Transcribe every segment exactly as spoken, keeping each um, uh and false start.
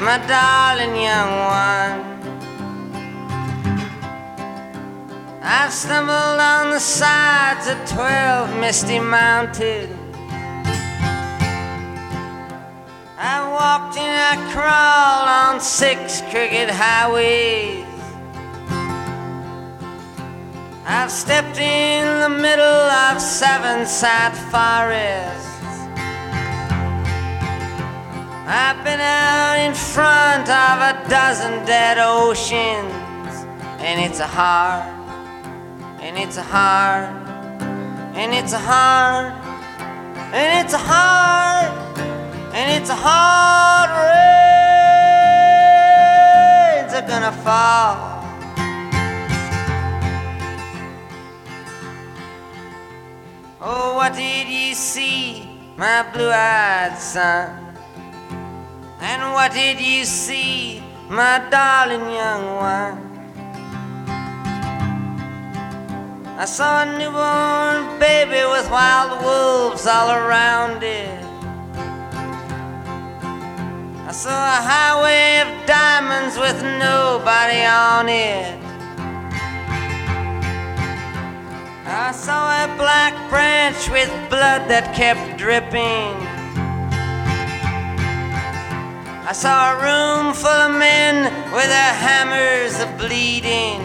my darling young one. I've stumbled on the sides of twelve misty mountains. I walked and I crawled on six crooked highways. I've stepped in the middle of seven sad forests. I've been out in front of a dozen dead oceans. And it's a hard, and it's a hard, and it's a hard, and it's a hard, and it's a hard rains are gonna fall. Oh, what did you see, my blue-eyed son? And what did you see, my darling young one? I saw a newborn baby with wild wolves all around it. I saw a highway of diamonds with nobody on it. I saw a black branch with blood that kept dripping. I saw a room full of men with their hammers a bleeding.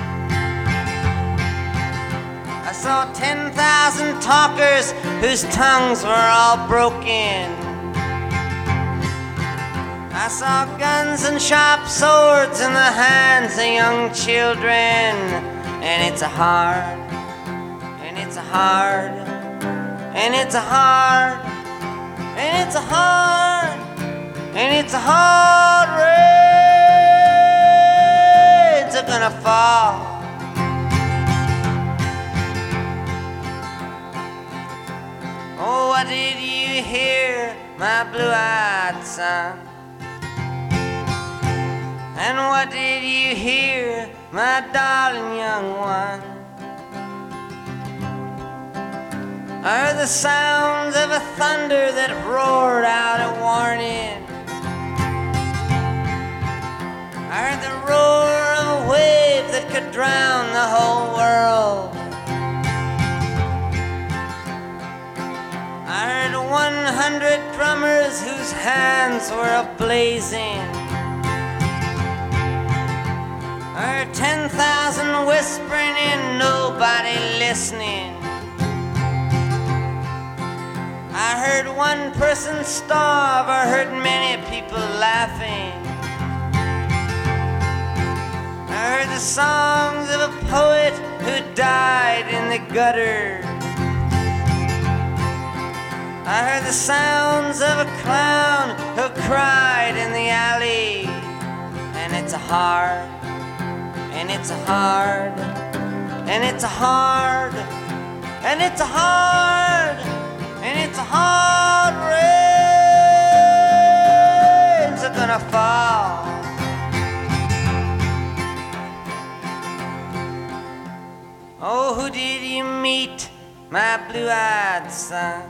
I saw ten thousand talkers whose tongues were all broken. I saw guns and sharp swords in the hands of young children. And it's a hard, and it's a hard, and it's a hard, and it's a hard, and it's a hard rains are gonna fall. Oh, what did you hear, my blue-eyed son? And what did you hear, my darling young one? I heard the sounds of a thunder that roared out a warning. I heard the roar of a wave that could drown the whole world. I heard one hundred drummers whose hands were a-blazing. I heard ten thousand whispering and nobody listening. I heard one person starve, I heard many people laughing. I heard the songs of a poet who died in the gutter. I heard the sounds of a clown who cried in the alley. And it's a hard, and it's a hard, and it's a hard, and it's a hard, and it's a hard rains are gonna fall. Oh, who did you meet, my blue-eyed son?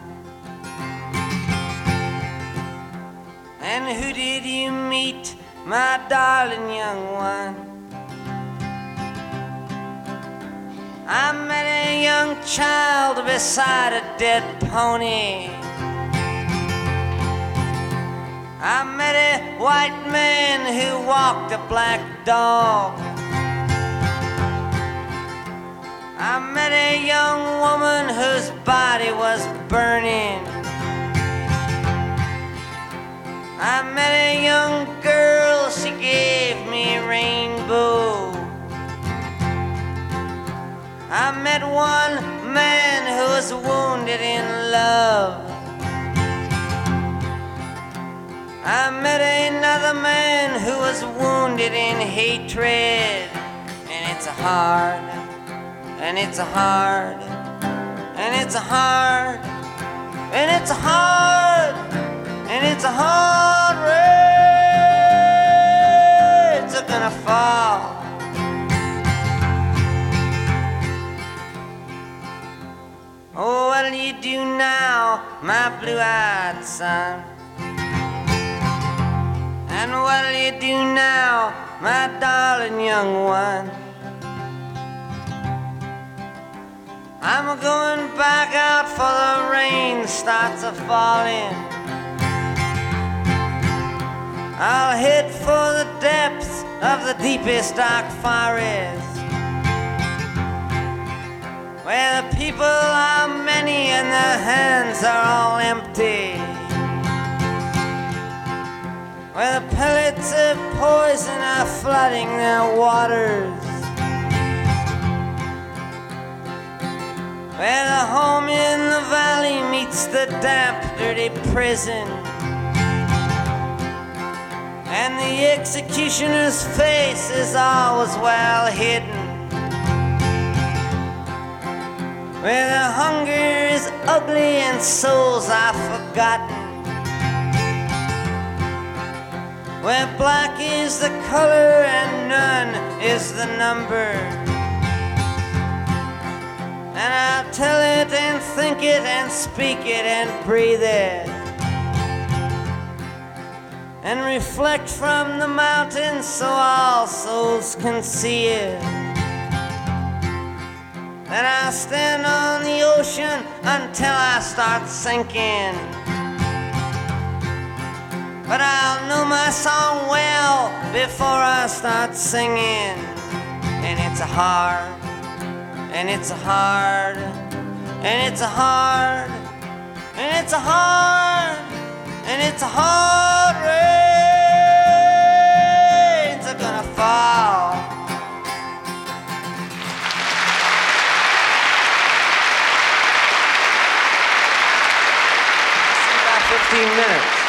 And who did you meet, my darling young one? I met a young child beside a dead pony. I met a white man who walked a black dog. I met a young woman whose body was burning. I met a young girl, she gave me a rainbow. I met one man who was wounded in love. I met another man who was wounded in hatred. And it's a hard, and it's a hard, and it's a hard, and it's a hard, and it's a hard rains are gonna fall. Oh, what'll you do now, my blue-eyed son? And what'll you do now, my darling young one? I'm going back out for the rain starts a falling. I'll head for the depths of the deepest dark forest, where the people are many and their hands are all empty, where the pellets of poison are flooding their waters, where the home in the valley meets the damp, dirty prison, and the executioner's face is always well hidden, where the hunger is ugly and souls are forgotten, where black is the color and none is the number. And I'll tell it and think it and speak it and breathe it, and reflect from the mountains so all souls can see it. And I'll stand on the ocean until I start sinking, but I'll know my song well before I start singing. And it's a hard, and it's a hard, and it's a hard, and it's a hard, and it's a hard rain's are gonna fall. See, about fifteen minutes.